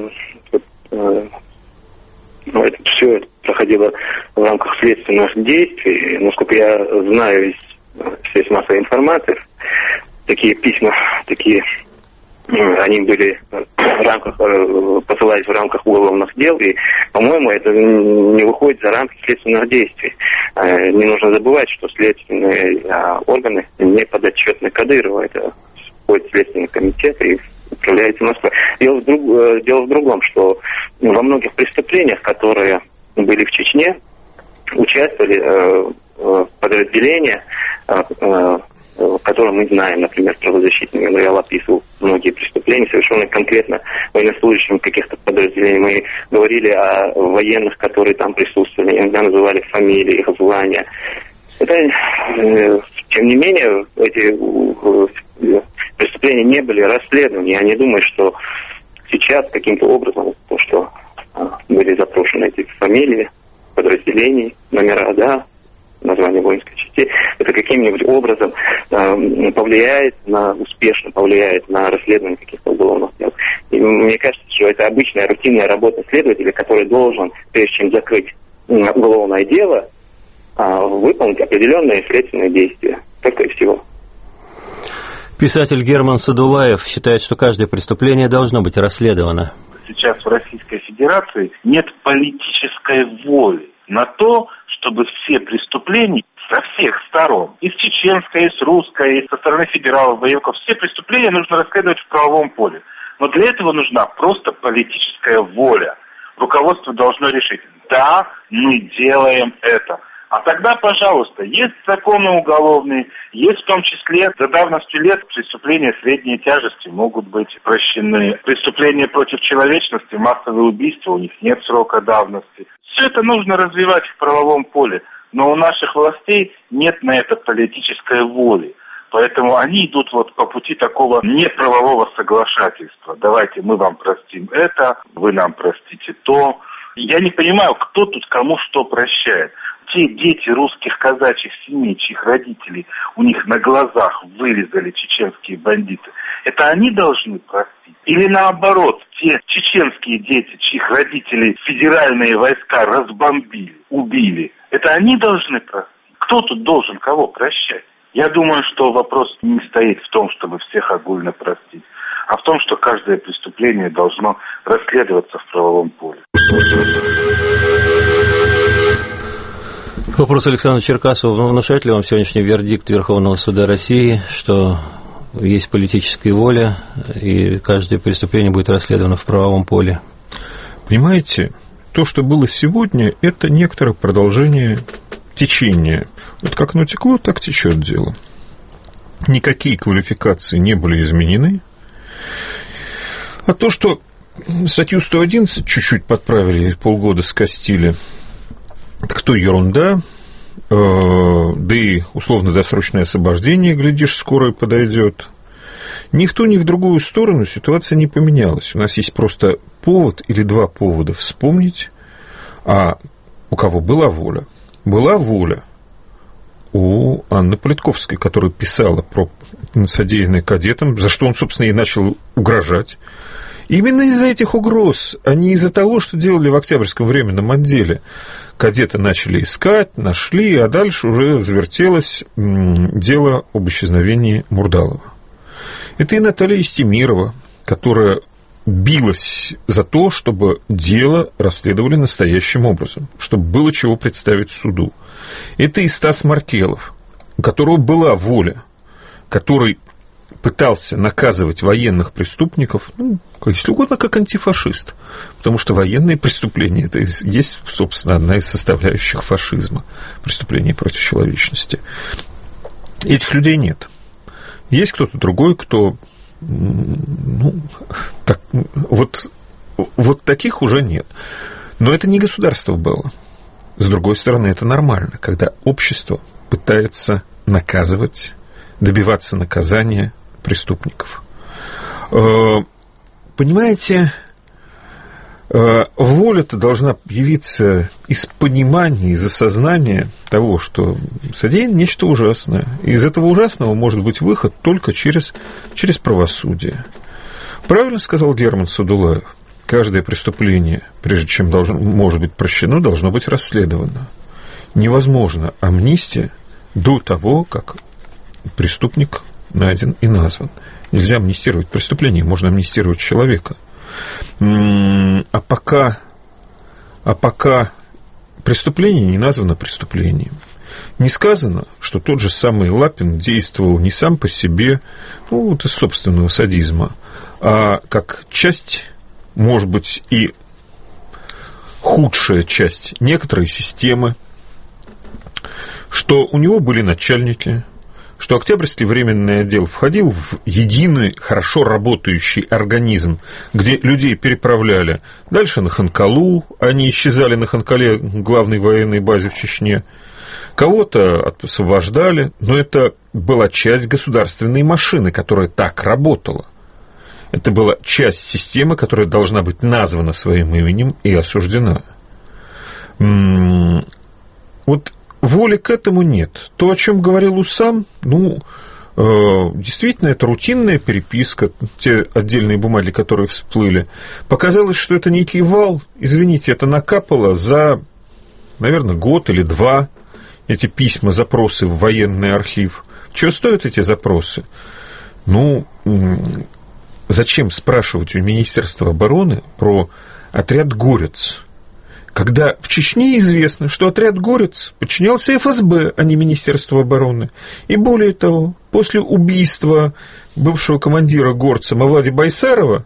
ну, это все проходило в рамках следственных действий. Насколько я знаю из средств массовой информации, такие письма, такие, они были в рамках, посылались в рамках уголовных дел, и, по-моему, это не выходит за рамки следственных действий. Не нужно забывать, что следственные органы не подотчетны Кадырову, это входит в следственный комитет и управляется Москвой. Дело в, друг, дело в другом, что во многих преступлениях, которые были в Чечне, участвовали подразделения, которые мы знаем, например, правозащитными, но я описывал многие преступления, совершенные конкретно военнослужащими каких-то подразделений. Мы говорили о военных, которые там присутствовали, иногда называли фамилии, их звания. Это, тем не менее, эти преступления не были расследованы. Я не думаю, что сейчас каким-то образом, то, что были запрошены эти фамилии, подразделений, номера, да, название воинской части, это каким-нибудь образом э, повлияет на, успешно повлияет на расследование каких-то уголовных дел. И мне кажется, что это обычная рутинная работа следователя, который должен, прежде чем закрыть уголовное дело, э, выполнить определенные следственные действия. Только и всего. Писатель Герман Садулаев считает, что каждое преступление должно быть расследовано. сейчас в Российской Федерации нет политической воли на то, чтобы все преступления со всех сторон, и с чеченской, и с русской, и со стороны федералов, боевиков, все преступления нужно расследовать в правовом поле. Но для этого нужна просто политическая воля. Руководство должно решить: да, мы делаем это. А тогда, пожалуйста, есть законы уголовные, есть в том числе за давностью лет преступления средней тяжести могут быть прощены. Преступления против человечности, массовые убийства, у них нет срока давности. Все это нужно развивать в правовом поле, но у наших властей нет на это политической воли. Поэтому они идут вот по пути такого неправового соглашательства. Давайте мы вам простим это, вы нам простите то. Я не понимаю, кто тут кому что прощает. Те дети русских казачьих семей, чьих родителей у них на глазах вырезали чеченские бандиты, это они должны простить? Или наоборот, те чеченские дети, чьих родителей федеральные войска разбомбили, убили, это они должны простить? Кто тут должен кого прощать? Я думаю, что вопрос не стоит в том, чтобы всех огульно простить, а в том, что каждое преступление должно расследоваться в правовом поле. Вопрос Александра Черкасова. Внушает ли вам сегодняшний вердикт Верховного суда России, что есть политическая воля, и каждое преступление будет расследовано в правовом поле? Понимаете, то, что было сегодня, это некоторое продолжение течения. Вот как оно текло, так течет дело. Никакие квалификации не были изменены. А то, что статью сто одиннадцать чуть-чуть подправили, полгода скостили, так то ерунда. Да и условно-досрочное освобождение, глядишь, скоро подойдет. Ни в ту, ни в другую сторону ситуация не поменялась. У нас есть просто повод или два повода вспомнить, а у кого была воля. Была воля у Анны Политковской, которая писала про содеянное кадетам, за что он, собственно, и начал угрожать. Именно из-за этих угроз, а не из-за того, что делали в Октябрьском временном отделе. Кадеты начали искать, нашли, а дальше уже завертелось дело об исчезновении Мурдалова. Это и Наталья Истемирова, которая билась за то, чтобы дело расследовали настоящим образом, чтобы было чего представить суду. Это и Стас Маркелов, у которого была воля, который пытался наказывать военных преступников, ну, если угодно, как антифашист, потому что военные преступления – это есть, собственно, одна из составляющих фашизма, преступления против человечности. Этих людей нет. Есть кто-то другой, кто, ну, так, вот, вот таких уже нет. Но это не государство было. С другой стороны, это нормально, когда общество пытается наказывать, добиваться наказания преступников. Понимаете, воля-то должна явиться из понимания, из осознания того, что содеяно нечто ужасное. И из этого ужасного может быть выход только через, через правосудие. Правильно сказал Герман Садулаев. Каждое преступление, прежде чем должно, может быть прощено, должно быть расследовано. Невозможно амнистия до того, как преступник найден и назван. Нельзя амнистировать преступление, можно амнистировать человека. А пока, а пока преступление не названо преступлением, не сказано, что тот же самый Лапин действовал не сам по себе, ну, вот из собственного садизма, а как часть, может быть, и худшая часть некоторой системы, что у него были начальники, что Октябрьский временный отдел входил в единый, хорошо работающий организм, где людей переправляли дальше на Ханкалу, они исчезали на Ханкале, главной военной базе в Чечне, кого-то освобождали, но это была часть государственной машины, которая так работала. Это была часть системы, которая должна быть названа своим именем и осуждена. Вот воли к этому нет. То, о чем говорил Усам, ну, э, действительно, это рутинная переписка, те отдельные бумаги, которые всплыли. Показалось, что это некий вал, извините, это накапало за, наверное, год или два, эти письма, запросы в военный архив. Чего стоят эти запросы? Ну, зачем спрашивать у Министерства обороны про отряд «Горец», когда в Чечне известно, что отряд «Горец» подчинялся эф эс бэ, а не Министерству обороны. И более того, после убийства бывшего командира «Горца» Мавлади Байсарова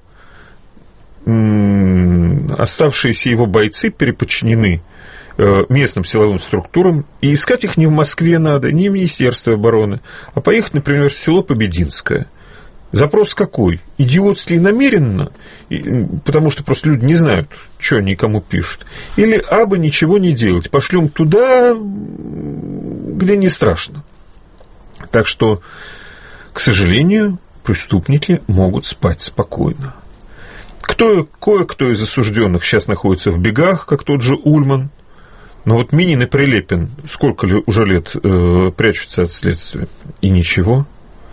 оставшиеся его бойцы переподчинены местным силовым структурам, и искать их не в Москве надо, не в Министерстве обороны, а поехать, например, в село Побединское. Запрос какой? Идиотский намеренно, потому что просто люди не знают, что они кому пишут. Или абы ничего не делать, пошлем туда, где не страшно. Так что, к сожалению, преступники могут спать спокойно. Кто, кое-кто из осужденных сейчас находится в бегах, как тот же Ульман. Но вот Минин и Прилепин сколько ли уже лет э, прячутся от следствия? И ничего.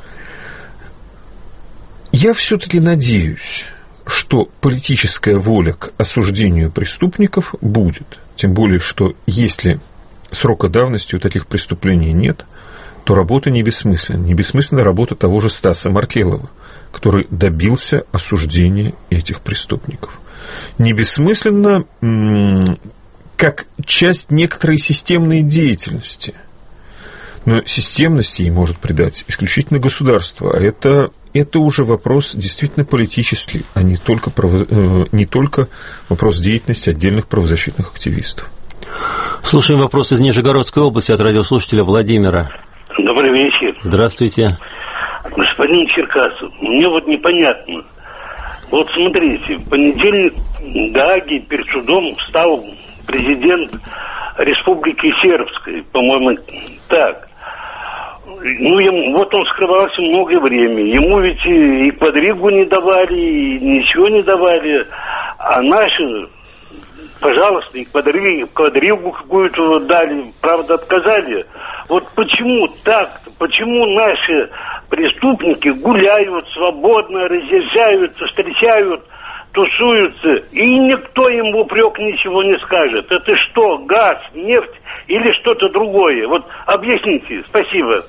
Я все-таки надеюсь, что политическая воля к осуждению преступников будет. Тем более, что если срока давности у таких преступлений нет, то работа не бессмысленна. Не бессмысленна работа того же Стаса Маркелова, который добился осуждения этих преступников. Не бессмысленно как часть некоторой системной деятельности. Но системности ей может придать исключительно государство, а это, это уже вопрос действительно политический, а не только, право, э, не только вопрос деятельности отдельных правозащитных активистов. Слушаем вопрос из Нижегородской области от радиослушателя Владимира. Добрый вечер. Здравствуйте. Господин Черкасов, мне вот непонятно. Вот смотрите, в понедельник в Гааге перед судом встал президент Республики Сербской, по-моему, так. Ну, ему, вот он скрывался многое время. Ему ведь и квадригу не давали, и ничего не давали. А наши, пожалуйста, и квадригу, квадригу какую-то дали, правда, отказали. Вот почему так? Почему наши преступники гуляют свободно, разъезжаются, встречают, тусуются, и никто им в упрек ничего не скажет? Это что, газ, нефть или что-то другое? Вот объясните. Спасибо.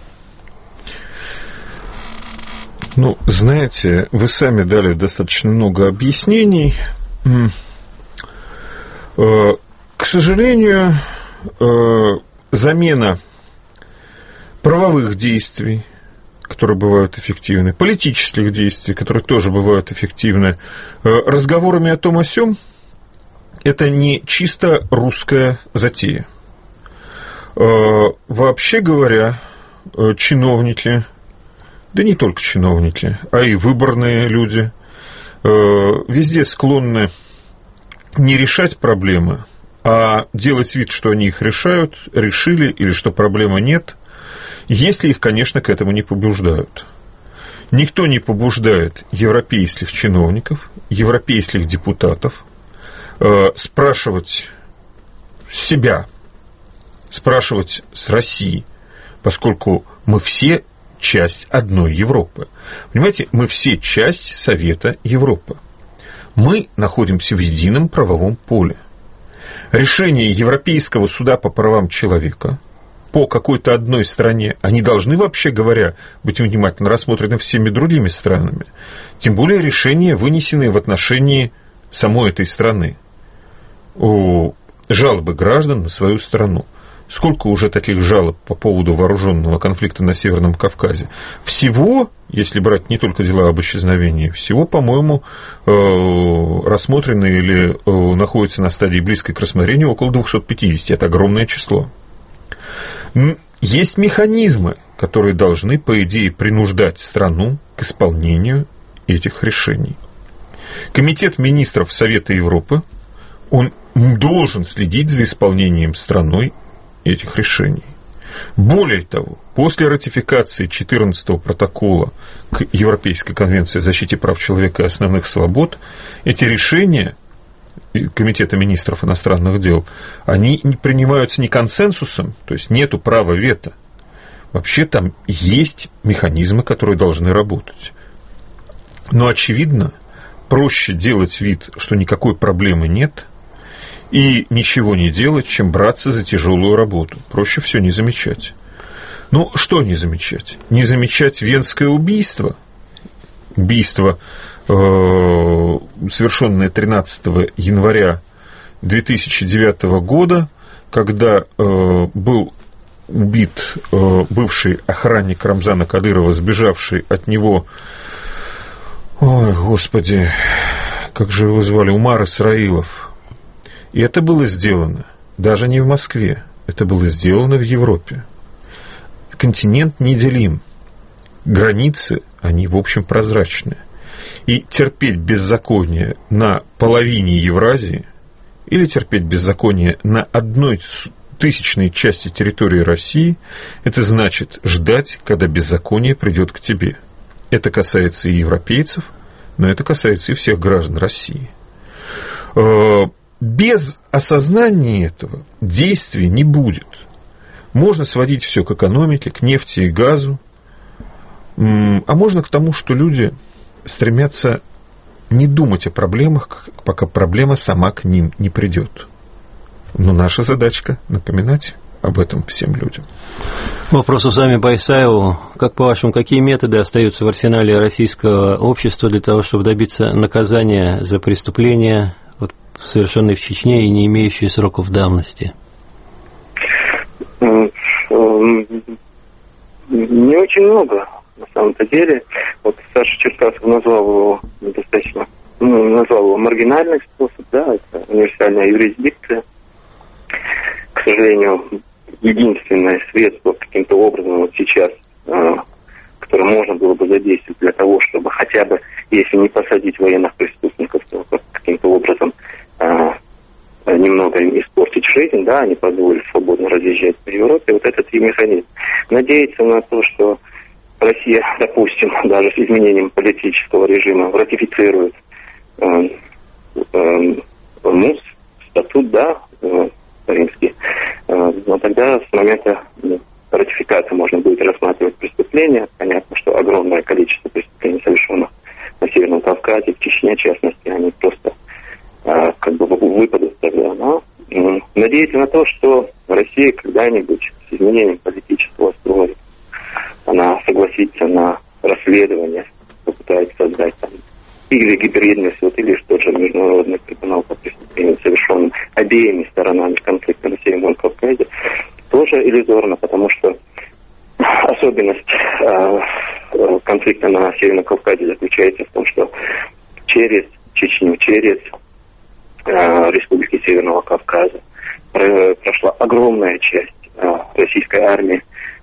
Ну, знаете, вы сами дали достаточно много объяснений. К сожалению, замена правовых действий, которые бывают эффективны, политических действий, которые тоже бывают эффективны, разговорами о том о сём, это не чисто русская затея. Вообще говоря, чиновники, да не только чиновники, а и выборные люди, везде склонны не решать проблемы, а делать вид, что они их решают, решили, или что проблемы нет, если их, конечно, к этому не побуждают. Никто не побуждает европейских чиновников, европейских депутатов э, спрашивать себя, спрашивать с России, поскольку мы все часть одной Европы. Понимаете, мы все часть Совета Европы. Мы находимся в едином правовом поле. Решения Европейского суда по правам человека по какой-то одной стране, они должны, вообще говоря, быть внимательно рассмотрены всеми другими странами. Тем более решения, вынесенные в отношении самой этой страны. О, жалобы граждан на свою страну. Сколько уже таких жалоб по поводу вооруженного конфликта на Северном Кавказе? Всего, если брать не только дела об исчезновении, всего, по-моему, рассмотрены или находятся на стадии близкой к рассмотрению около двести пятьдесят. Это огромное число. Есть механизмы, которые должны, по идее, принуждать страну к исполнению этих решений. Комитет министров Совета Европы, он должен следить за исполнением страной этих решений. Более того, после ратификации четырнадцатого протокола к Европейской конвенции о защите прав человека и основных свобод, эти решения Комитета министров иностранных дел, они принимаются не консенсусом, то есть нету права вето. Вообще там есть механизмы, которые должны работать. Но, очевидно, проще делать вид, что никакой проблемы нет, и ничего не делать, чем браться за тяжелую работу. Проще все не замечать. Ну, что не замечать? Не замечать венское убийство убийство, э, совершенное тринадцатого января две тысячи девятого года, когда э, был убит э, бывший охранник Рамзана Кадырова, сбежавший от него, ой, господи, как же его звали, Умар Исраилов. И это было сделано даже не в Москве, это было сделано в Европе. Континент неделим, границы, они, в общем, прозрачны. И терпеть беззаконие на половине Евразии или терпеть беззаконие на одной тысячной части территории России, это значит ждать, когда беззаконие придет к тебе. Это касается и европейцев, но это касается и всех граждан России. Без осознания этого действия не будет. Можно сводить все к экономике, к нефти и газу, а можно к тому, что люди стремятся не думать о проблемах, пока проблема сама к ним не придет. Но наша задачка — напоминать об этом всем людям. Вопрос Усаме Байсаеву. Как, по-вашему, какие методы остаются в арсенале российского общества для того, чтобы добиться наказания за преступления, вот, совершенные в Чечне и не имеющие сроков давности? Не очень много, на самом-то деле. Вот Саша Черкасов назвал его достаточно, ну, назвал его маргинальный способ, да, это универсальная юрисдикция. К сожалению, единственное средство каким-то образом вот сейчас, э, которое можно было бы задействовать для того, чтобы хотя бы, если не посадить военных преступников, то каким-то образом э, немного им испортить жизнь, да, не позволить свободно разъезжать по Европе, вот этот и механизм. Надеяться на то, что Россия, допустим, даже с изменением политического режима ратифицирует э, э, МУС, статут, да, э, римский, э, но тогда с момента ратификации можно будет рассматривать преступления. Понятно, что огромное количество преступлений, совершенных на Северном Кавказе, в Чечне, в частности, они просто э, как бы выпадут тогда. Но э, надеяться на то, что Россия когда-нибудь с изменением политического строя она согласится на расследование, попытается создать там или гибридный суд, или тот же международный трибунал по преступлениям, совершенным обеими сторонами конфликта на Северном Кавказе, тоже иллюзорно, потому что особенность э, конфликта на Северном Кавказе заключается в том, что через Чечню, через э, республики Северного Кавказа прошла огромная часть э, российской армии.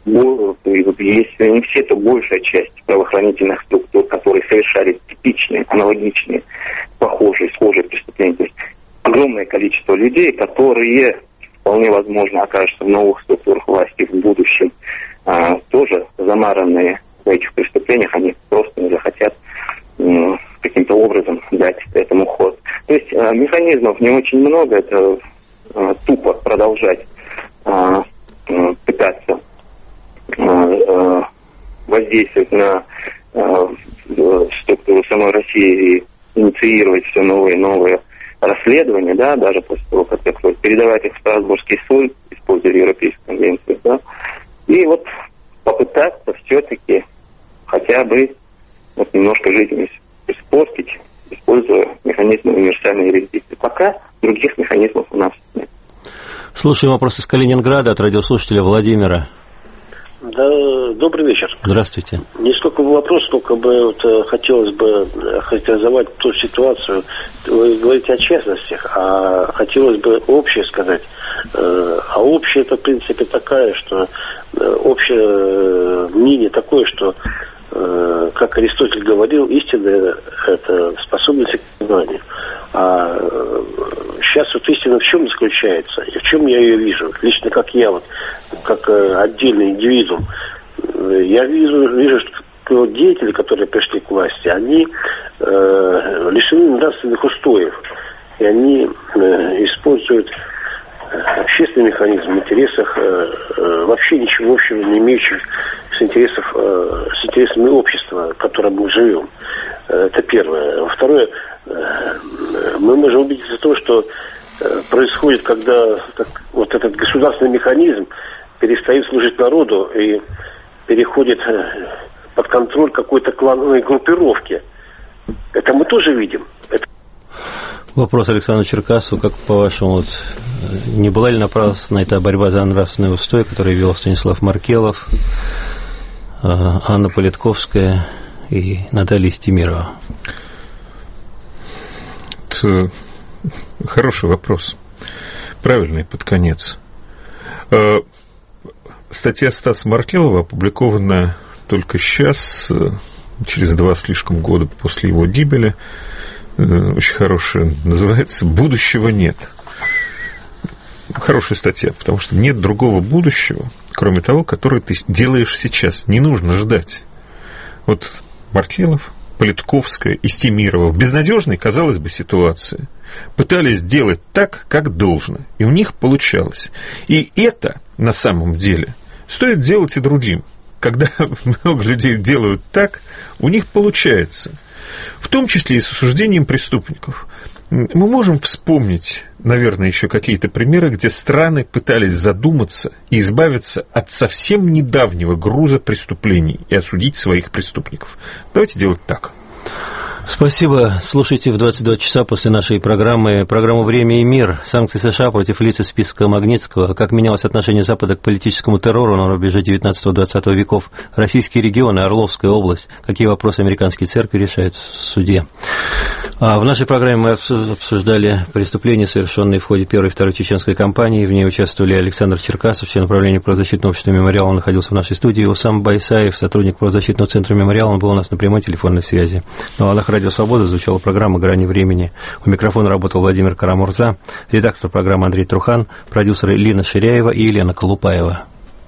Если не все, то большая часть правоохранительных структур, которые совершали типичные, аналогичные, похожие, схожие преступления. То есть огромное количество людей, которые вполне возможно окажутся в новых структурах власти в будущем, а, тоже замаранные в этих преступлениях, они просто не захотят м, каким-то образом дать этому ход. То есть а, механизмов не очень много, это а, тупо продолжать а, а, пытаться воздействовать на э, структуру самой России и инициировать все новые и новые расследования, да, даже после того, как это, передавать их в Страсбургский суд, используя Европейскую конвенцию, да, и вот попытаться все-таки хотя бы вот немножко жизнь испортить, используя механизмы универсальной юрисдикции. Пока других механизмов у нас нет. Слушаем вопрос из Калининграда от радиослушателя Владимира. Да, добрый вечер. Здравствуйте. Не столько вопрос, сколько бы вот, хотелось бы характеризовать ту ситуацию. Вы говорите о частностях, а хотелось бы общее сказать. А общее это, в принципе, такая, что общее мнение такое, что, как Аристотель говорил, истина – это способность к познанию. А сейчас вот истина в чем заключается? И в чем я ее вижу? Лично как я, вот, как отдельный индивидуум, я вижу, вижу, что деятели, которые пришли к власти, они э, лишены нравственных устоев. И они э, используют общественный механизм в интересах э, э, вообще ничего общего не имеющих с, интересов, э, с интересами общества, в котором мы живем. Это первое. Второе, мы можем убедиться в том, что происходит, когда так, вот этот государственный механизм перестает служить народу и переходит под контроль какой-то клановой группировки. Это мы тоже видим. Это... Вопрос Александру Черкасову. Как по-вашему, вот, не была ли напрасна эта борьба за нравственный устой, которую вел Станислав Маркелов, Анна Политковская и Наталья Стемирова? Это хороший вопрос. Правильный под конец. Статья Стаса Маркелова опубликована только сейчас, через два слишком года после его гибели. Очень хорошая, называется «Будущего нет». Хорошая статья, потому что нет другого будущего, кроме того, которое ты делаешь сейчас. Не нужно ждать. Вот Маркелов, Политковская и Стемирова в безнадежной, казалось бы, ситуации пытались делать так, как должно, и у них получалось. И это, на самом деле, стоит делать и другим. Когда много людей делают так, у них получается. В том числе и с осуждением преступников. Мы можем вспомнить, наверное, еще какие-то примеры, где страны пытались задуматься и избавиться от совсем недавнего груза преступлений и осудить своих преступников. Давайте делать так. Спасибо. Слушайте в двадцать два часа после нашей программы программу «Время и мир». Санкции США против лиц из списка Магнитского. Как менялось отношение Запада к политическому террору на рубеже девятнадцатого-двадцатого веков. Российские регионы, Орловская область. Какие вопросы американские церкви решают в суде. А в нашей программе мы обсуждали преступления, совершенные в ходе первой и второй чеченской кампании. В ней участвовали Александр Черкасов, член управления правозащитного общества «Мемориал». Он находился в нашей студии. Усам Байсаев, сотрудник правозащитного центра «Мемориал». Он был у нас на прямой телефонной связи. На волнах «Радио Свобода» звучала программа «Грани времени». У микрофона работал Владимир Карамурза, редактор программы Андрей Трухан, продюсеры Лина Ширяева и Елена Колупаева.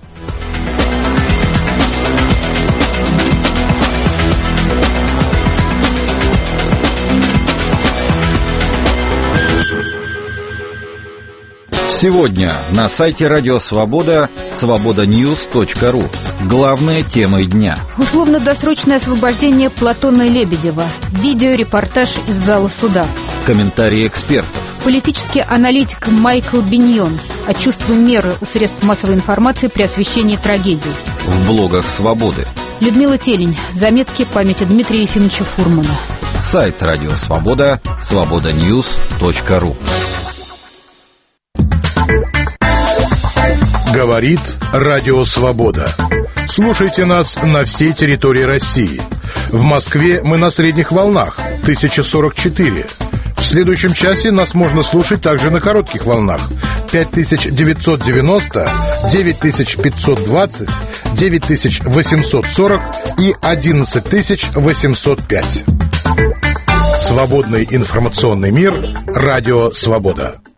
Сегодня на сайте Радио Свобода свобода ньюс точка ру. Главные темы дня. Условно-досрочное освобождение Платона Лебедева. Видеорепортаж из зала суда. Комментарии экспертов. Политический аналитик Майкл Биньон о чувстве меры у средств массовой информации при освещении трагедии. В блогах Свободы. Людмила Телень. Заметки памяти Дмитрия Ефимовича Фурмана. Сайт Радио Свобода свобода ньюс точка ру. Говорит Радио Свобода. Слушайте нас на всей территории России. В Москве мы на средних волнах тысяча сорок четыре. В следующем часе нас можно слушать также на коротких волнах пять тысяч девятьсот девяносто, девять тысяч пятьсот двадцать, девять тысяч восемьсот сорок и одиннадцать тысяч восемьсот пять. Свободный информационный мир. Радио Свобода.